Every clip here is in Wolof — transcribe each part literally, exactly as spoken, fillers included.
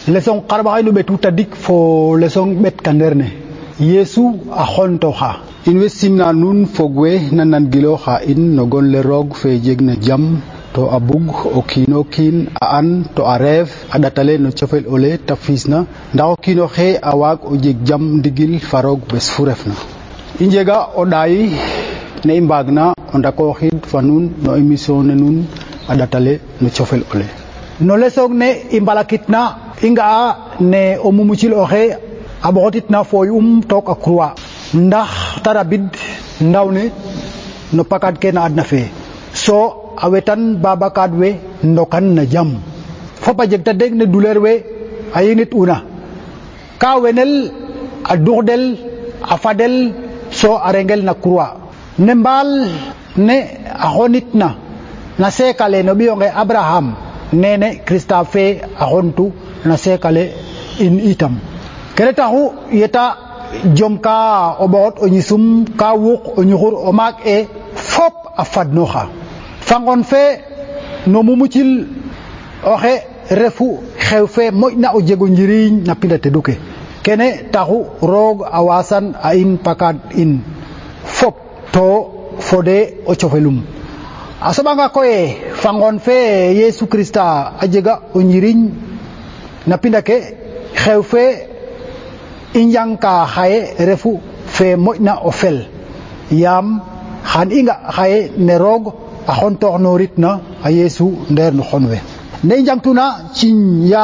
lesson qarba inu betu tadik fo lesson bet kanderne Yesu a khontoxa investimna nun fogwe nanan gilo kha in no gon le rog fe jegna jam to abug o kino kin a an to a rev a datale no chofel ole ta fisna ndaw kino xe awag o jeg jam digil farog bes furefna injega o dai ne imbagna onda ko xid fanun no emission ne nun a datale no chofel ole no lesog ne imbalakitna inga ne o mumucil oxe abotitna foyum tok akrua ndax tarabid ndawne no pakat ke na adna fe so awetan babakad we ndokan na jam fopa jegta deg ne douleur we ayinit una ka wenel a dourdel a fadel so arengel na croix nembal ne ahonitna na sekale no biyonge Abraham nene Christophe ahontu na sekale in itam kene taxu yeta jomka obot onyisum ka wuk onyuhur omak e fop afadnoxa fangon fe no mumucil oxe refu xewfe moƴna o jego njiriñ na pindate duke kene taxu roog awasan a in pakad in fop to fode o cofelum a soɓanga koye fangon fe Yesu Krista a jega o njiriñ na pindake xewfe injangka xaye refu fe moƴna o fel yam xan inga xaye ne roog a xontox noritna a Yesu ndeer no xonwe ne njangtuna ciñ ya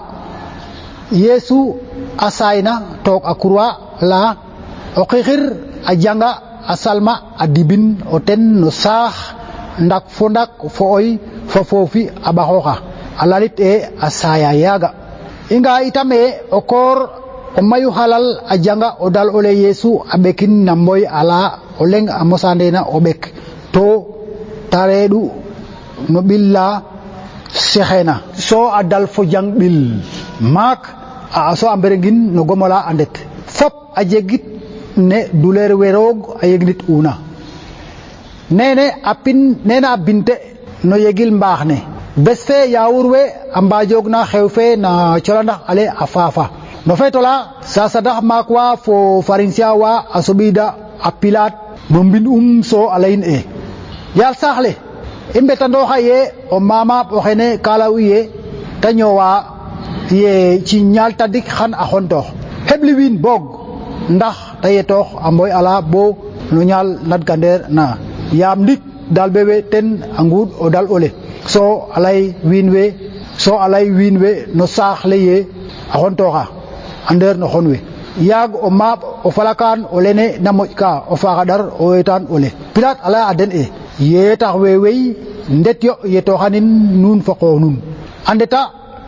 Yesu a sayna took a croix la o xixir a janga a salma a dibin o ten no saax ndak fo ndak fo oy fo foofi a ɓaxoxa a lalit e a saya yaga inga itame o koor o mayu halal a janga o dal ole Yesu a ɓekin na mboy ala o leng a mosandena o ɓek to tareɗu no ɓilla sexena so a dal fo jang ɓil maak a so a mberengin no gomola a ndet fop a jegit ne douleur we roog a yegnit una nene a pin nene a binte no yegil mbaax ne bes fe yawur we a mbajogna xew fe na colandax ale a faafa no fetola sasadax maak wa fo pharisien wa a soɓida a pilat no mbin um so a leyin e yal saxle i mbetandooxa ye o mamaɓ oxene ka law ye ta ñowa ye ci ñaal tadik xan a xontoox heɓli wiin boog ndax ta yetoox a mboy ala bo no ñaal nadkandeer na yaam ndik dal bewe ten a nguud o dal ole so alay wiin we so alay wiin we no saax le ye a xontooxa a ndeer no xon we yaag o maap o falakan o lene na moƴka o faxadar o wetan ole pilat ala a den e ye tax we wey ndet yo yetoxanin nuun fo qoox nuun a ndeta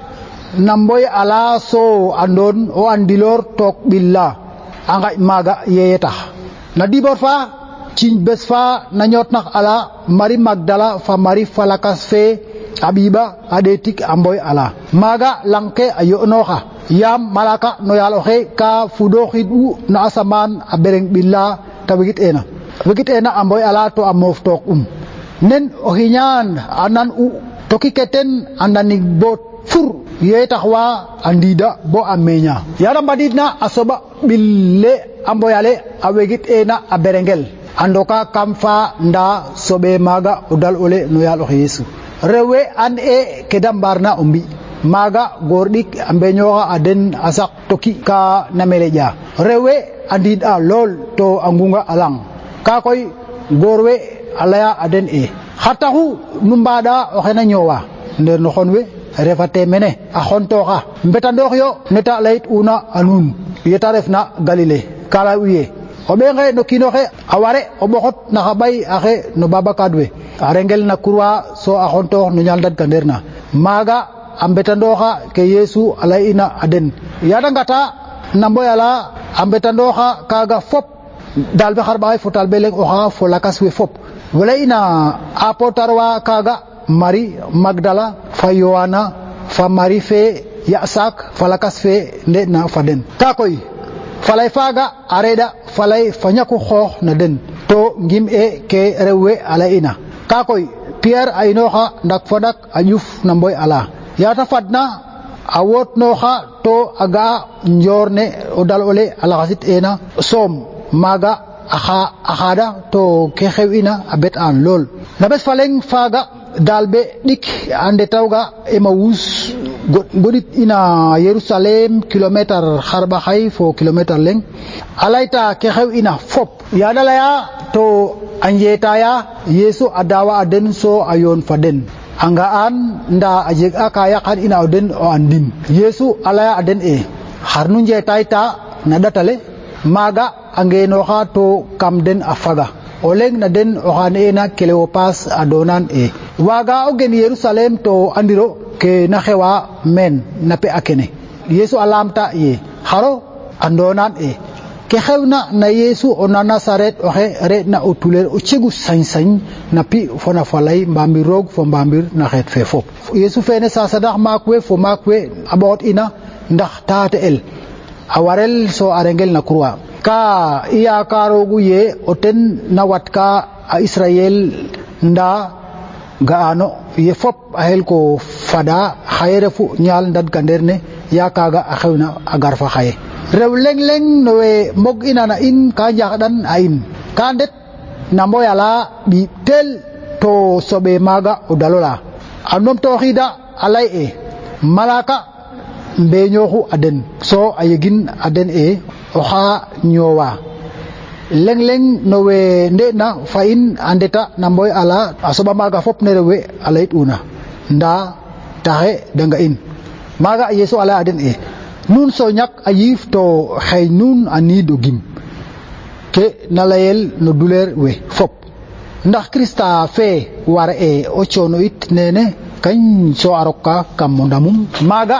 na mboy ala so andon o andilor took ɓilla a ngaƴ maaga yeye tax na dibor fa ciñ bes fa na ñootnax ala Marie Magdala fa Marie falakas fe a ɓiɓa a ɗeetik a mboy ala maaga lang ke a yo'nooxa yaam malaka no yaal oxe ka fudoxid u no asamaan a bereng ɓilla ta wegit ena wegit ena a mboy ala to a moof took um nen o xiñaan a nan u toki ke ten a nanig bo fur ye tax wa a ndida bo a meña yara mbadidna a soɓa ɓille a mboyale a wegit ena a berengel a ndoka kam fa nda soɓe maaga o dal ole no yaal oxe Yesu rewe an e ke da mbarna o mbi maaga goor ɗik a mbeñoxa a den a sak toki ka na meleƴa rewe a ndiid a lool to a ngunga a lang ka koy goor we a leya a den e xa taxu nu mbaɗa oxe na ñoowa ndeer no xon we refate mene a xontoxa mbetandoox yo neta leyit una a nuun yeta refna Galilée ka ley u ye o ɓeenge no kiinoxe a ware o ɓoxot na xa ɓay axe no babakad we a rengel na croix so a xontoox no ñaal ndadkandeer na maaga a mbetandooxa ke Yesu a ley ina a den yada ngata na mboy ala a mbetandooxa kaga fop dal be xarɓaxay fo talbe leŋ oxa fo lakas we fop wala ina apotar wa kaga Marie Magdala fa Yohana fa Marie fe Yasak fa lakas fe nde na fa den ka koy falay faga a reɗa falay fa ñaku xoox na den to ngim e ke rewwe a ley ina ka koy Pierre a inoxa ndak fo ndak a ƴuf na mboy ala yata fadna awot noxa to aga njorne o dal ole alaxasit ena som maga axa axada to ke xewina a bet an lol na bes faleng faga dalbe dik ande tawga Emmaus godit ina Jerusalem kilometer harba hay fo kilometer leng alaita ke xewina fop ya dalaya to anjetaya Yesu adawa aden so ayon faden anga an nda ajeg akaya kan ina oden o andim Yesu alaya aden e harnu jetay ta na datale maga angeno ha to kamden afaga oleng na den ohane na Cleopas adonan e waga ogen Jerusalem to andiro ke na xewa men na pe akene Yesu alamta ye haro andonan e ke xewna na Yesu ona Nazaret oxe re na otuler o cegu sañ-sañ na pi fona falay mbamir roog fo mbamir na xeet fe fop Yesu fene sa sadax makwe fo makwe abot ina ndax taate el a warel so arengel na croix ka iya karogu ye oten na watka a Israel nda gaano ye fop a hel ko fada xaye fu ñaal ndad kanderne ya kaga a xewna a garfa xaye rew leng leng nowe mog ina na in ka jaxdan a in ka ndet na mboyala bi tel to sobe maga o dalola anom to xida alay e malaka mbeñoxu aden so ayegin aden e oxa ñowa leng leng nowe nde na fa in andeta na mboy ala a soba maga fop ne rewe alayit una nda taxe danga in maga Yesu ala aden e nun so ñak a yiif to xey nun a niid o gim ke na layel no douleur we fop ndax Krista fe war e o coono it nene kañ so a roka kam mo ndamum maga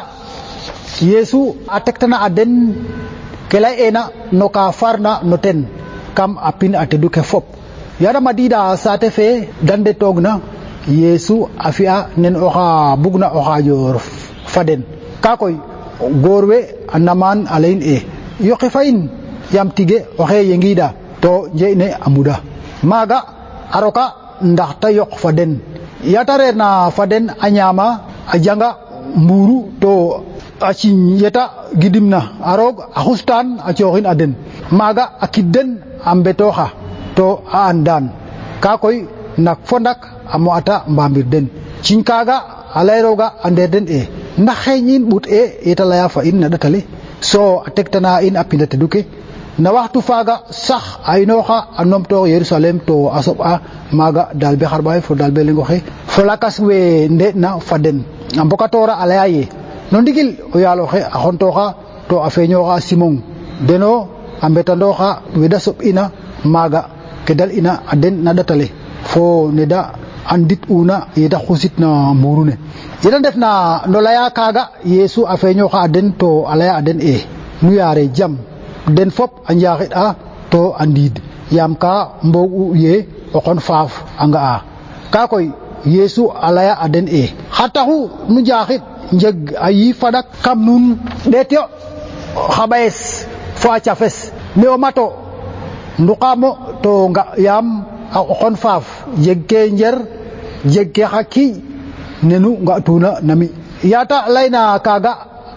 Yesu a tektana a den ke lay ena no ka farna no ten kam a pin a tedu ke fop yara madida saate fe dande togna Yesu a fi'a nen oxa bugna o xaajor faden ka koy goor we a naman a layin e yoqe fa in yam tige oxe yengida to njeyne a muda maga a roka ndax ta yoq fa den yata reer na fa den a ñaama a janga mburu to a ciñ yeta gidimna a roog a xustaan a cooxin a den maga a kid den a mbetoxa to a andan ka koy nak fo ndak a mo'ata mbamir den ciñ kaga a layroga a ndeer den e ndax xeeñin but e yeta laya fa in na datale so a tegtana in a pinda teduke na waxtu faga sax a inoxa a nomtoox Yerusalem to a soɓ'a maga dalbe xarɓaxay fo dalbe lengoxe fo lakas we nde na fa den a mbokatora a laya ye no ndigil o yaaloxe a xontoxa to a feeñoxa Simon deno a mbetanoxa weda soɓ ina maga ke dal ina a den na datale fo neda andit una yeda xusit na mburu ne yeda ndef na no laya kaga Yesu a feeñoxa a den to a laya a den e nu yaare jam den fop a njaxit a to a ndiid yam ka mbog u ye o xon faaf a nga'a ka koy Yesu a laya a den e xa taxu nu njaxit njeg a yiif fadak kam nun ɗeetyo xa ɓayes fo a cafes ne o mato nduqamo to nga yaam a xon faaf jeg ke njer jeg ke xa kiiñ nenu nga tuna nami yata layna kaga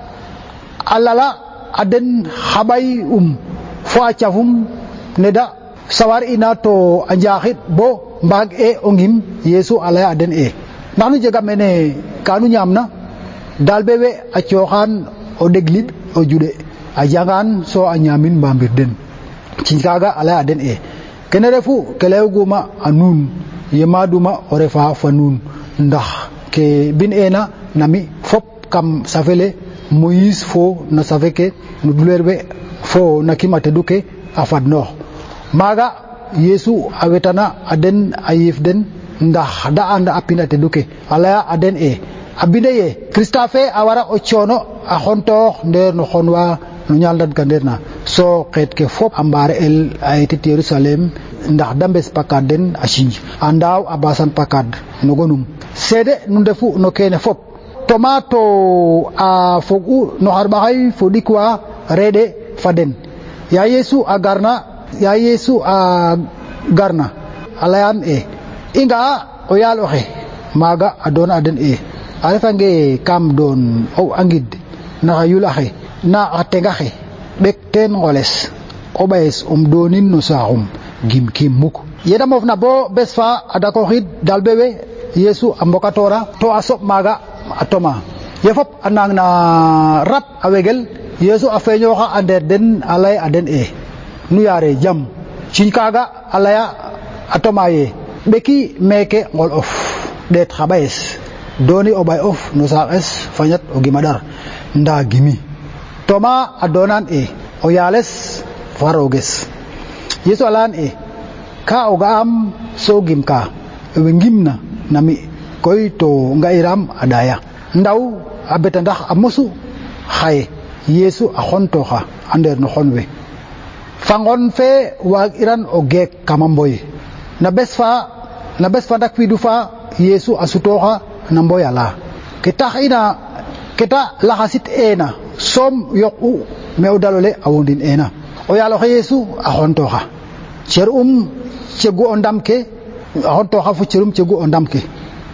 a lala a den xaɓay um fo a cafum neda sawar ina to a njaxit bo mbaag e o ngim Yesu a laya a den e ndax nu jega mene kanu ñaamna dalbe we a cooxaan o ɗeglib o juɗe a jangaan so a ñaamin mbamir den ciñ kaga a laya a den e kene refu ke layoguma a nuun ye maduma o refa fa nuun ndax ke bin ena nami fop kam safele Moïse fo na safe ke no douleur we fo na kim a tedu ke a fadnoox maga Yesu a wetana a den a yiif den ndax da anda a pin a tedu ke a laya a den e a binde ye Krista fe a wara o coono a xontoox ndeer no xonwa no ñaal ndad ka ndeer na so xeet ke fop a mbaare el a etit Yerusalem ndax da mbes pakad den a ciñ a ndaaw a basan pakad no gonum seede nu ndefu no kene fop toma to a fog'u no xarɓaxay fo ɗikwa reɗe fa den ya Yesu a garna ya Yesu a garna a layan e i nga'a o yaal oxe maaga a doona a den e a refange kam doon o angid na yulaxe na a tengaxe ɓek teen ngoles o ɓayes um doonin no saaxum gim kim muk yeda moof na bo bes fa a dakoxid dalbe we Yesu a mbokatoora to a soɓ maaga a toma ye fop a nang na rap a wegel Yesu a feeñooxa a ndeer den a lay a den e nu yaare jam ciñ kaaga a laya a toma ye ɓeki meeke ngol of ɗeet xa ɓayes dooni o ɓay of no saaxes fañat o gima ɗar nda gimi toma a doonaan e o yaales fa rooges Yesu a layan e ka o ga'am so gim ka we ngimna na mi koy to nga'iram a ɗaya ndaw a beta ndax a mosu xaye Yesu a xontooxa a ndeer no xon we fa ngon fe waag iran o geek kama mboy na bes fa na bes fa ndakwiidu fa Yesu a sutooxa na mboy ala ke tax ina ke ta laxasit eena soom yoq'u me o dalole a wondin eena o yaal oxe Yesu a xontooxa cer um cegu o ndam ke a xontooxa fo cerum cegu o ndam ke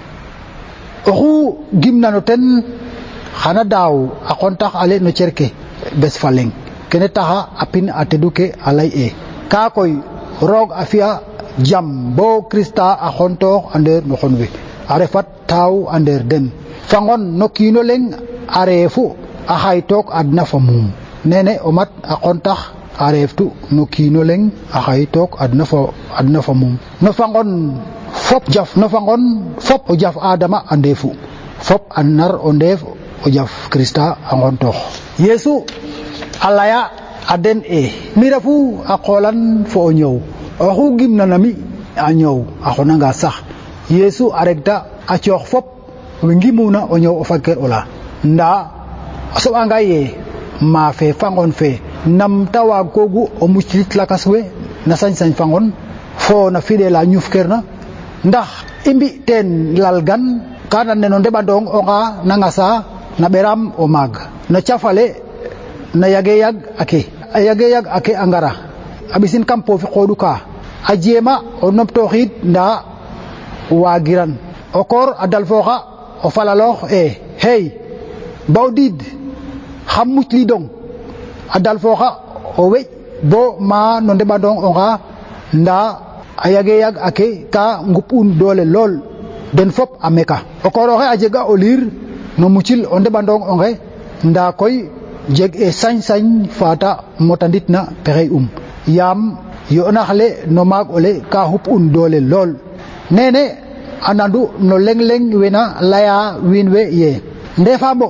oxu gimna no ten xana daaw a xontax ale no cer ke bes fa leng kene taxa a pin a tedu ke a lay e ka koy roog a fi'a jam bo Krista a xontoox a ndeer no xon we a refat taaw a ndeer den fa ngon no kiino leng a reefu a xaytook adna fa muum nene o mat a xontax a reeftu no kiino leng a xaytook adna fa adna fa muum no fa ngon fop jaf no fa ngon fop o jaf Adama a ndeefu fop a nar o ndeef o jaf Krista a ngontoox Yesu a laya a den e mi refu a qoolan fo o ñoow oxu gimna na mi a ñoow a xonanga sax Yesu a regta a coox fop we ngimuna o ñoow o fagkeer ola nda a soɓanga ye maafe fa ngon fe nam ta waag koogu o muclit lakas we na sañ-sañ fa ngon fo na fidela ñufkeerna ndax i mbi teen lalgan ka nan neno ndeɓandong o nga na ngasa na ɓeram o maag no cafale na yage yag ake a yage yag ake a ngara a ɓisin kam poofi qooɗu ka a jeema o nomtooxiid nda waagiran o koor a dalfooxa o falaloox e hey ba o diid xam muclidong a dalfooxa o weƴ bo ma no ndeɓandong o nga nda a yage yag ake ka ngup'un doole lool den fop a meka o koor oxe a jega o liir no mucil o ndeɓandong onge nda koy jeg e sañ-sañ fata motanditna pexey um yaam yo'nax le no maag ole ka xup'un doole lool nene a nandu no leng-leng wena laya wiin we ye ndefaamo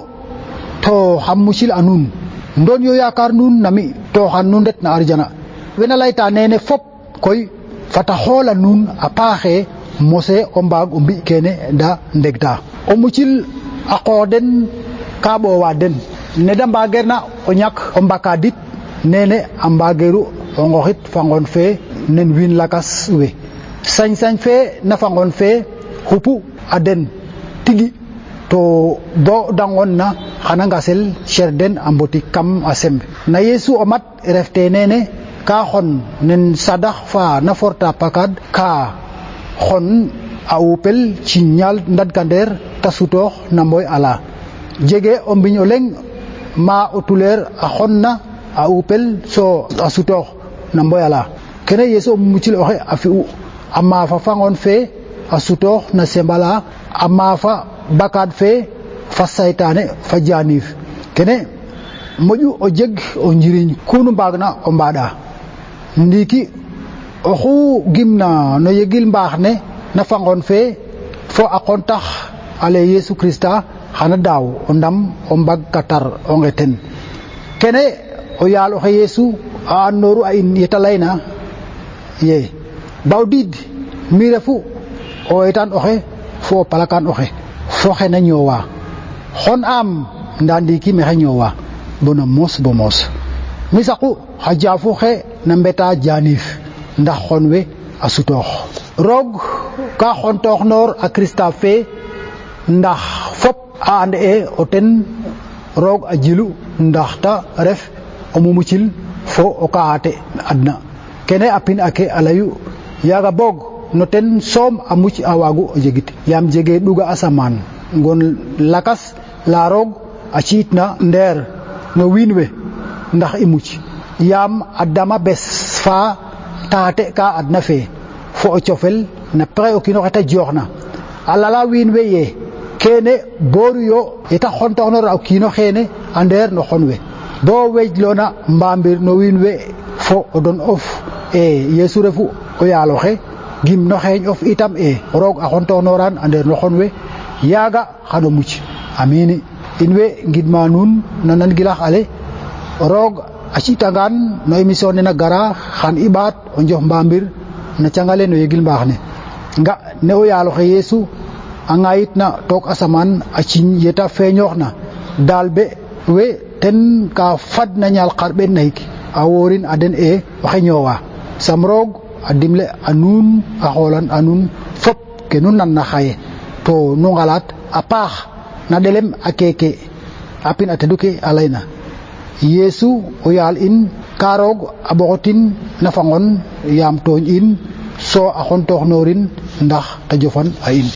to xam mucil a nuun ndoon yo yaakaar nuun na mi to xan nu ndet na arjana wena layta nene fop koy fata xoola nuun a paaxe mose o mbaag o mbi kene da ndegta o mucil a qoox den ka ɓoowa den ne da mbageerna o ñak o mbakadit nene a mbageeru o ngoxit fa ngon fe nen wiin lakas we sañ-sañ fe na fa ngon fe xupu a den tigi to bo da ngon na xana ngasel cer den a mboti kam a semb na Yesu o mat refte nene ka xon nen sadax fa na forta pakad ka xon a upel ci ñaal ndadkandeer ta sutoox na mboy ala jege o mbiñ o leng ma o tuleer a xonna a upel so a sutoox na mboy ala kene Yesu o mucil oxe a fi'u a maafa fa ngon fe a sutoox na sembala a maafa bakad fe fa saytaane fa jaaniif kene moƴu o jeg o njiriñ kunu mbaagna o mbaɗa ndiiki oxu gimna no yegil mbaax ne na fa ngon fe fo a qontax ale Yesu Krista xana daaw o ndam o mbag katar o ngeten kene o yaal oxe Yesu a andooru a in yeta layna ye ba o diid mi refu o etan oxe fo o palakan oxe fo xena ñoowa xon am nda ndiiki maxey ñoowa bona moos bo moos mi saqu xa jaafu xe na mbeta jaaniif ndax xon we a sutoox roog ka xontoox noor a Krista fe ndax fop a and e o ten roog a jilu ndax ta ref o mumucil fo o kaate adna kene a pin ake a layu yaaga boog no ten soom a muc a waagu o jegit yaam jege ɗuga asamaan ngon lakas la roog a ciitna ndeer no wiin we ndax i mucc yaam adama bes fa taate ka adna fe fo o cofel na pexe o kiino xe ta jooxna a lala wiin we ye kene booru yo yeta xontoxnora o kiino xeene a ndeer no xon we bo wejloona mbamir no wiin we fo o don of e Yesu refu o yaaloxe gim no xeeñ of itam e roog a xontoxnoran a ndeer no xon we yaaga xano mucc amini in we ngidma nuun na nan gilax ale roog a ci'tangaan no émission ne na gara xan i ɓaat o njox mbamir na cangale no yegil mbaax ne nga ne o yaaloxe Yesu a ŋayitna took asamaan a ciñ yeta feeñooxna daal be we ten ka fadna ñaal xarɓeen na yik a woorin a den e oxe ñoowa sam roog a dimle a nuun a xoolan a nuun fop ke nu nanna xaye to nu ngalaat a paax na ɗelem a keeke a pin a tedu ke a layna Yesu o yaal in ka roog a ɓoxotin na fangon yaam tooñ in so a xontoxnorin ndax ta jofan a in